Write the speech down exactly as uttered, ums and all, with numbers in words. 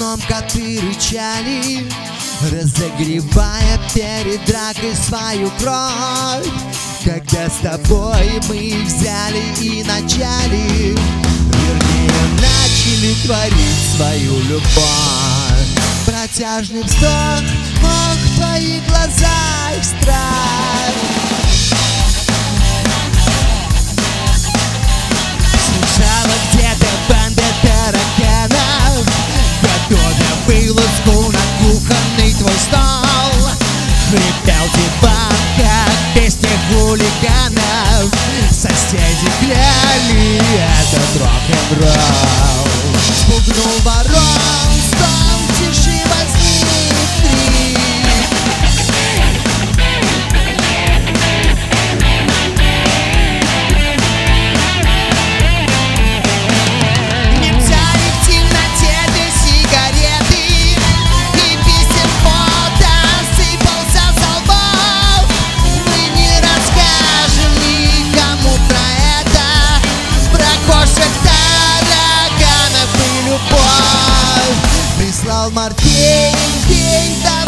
окном коты рычали, разогревая перед дракой свою кровь. Когда с тобой мы их взяли и начали, вернее, начали творить свою любовь. Протяжный вздох, ох, в твоих глазах страх. Слышала где-то банда тараканов, готовя вылазку на кухонный твой стол. Хрипел диван, как песни хулиганов. Соседи кляли этот рок-н-ролл. Спугнул ворон, стол в тиши возник крик. Нельзя ли в темноте без сигареты, и песен фото сыпался со лбов? Мы не расскажем никому про это, про кошек, тараканов и любовь. Прислал мартин, день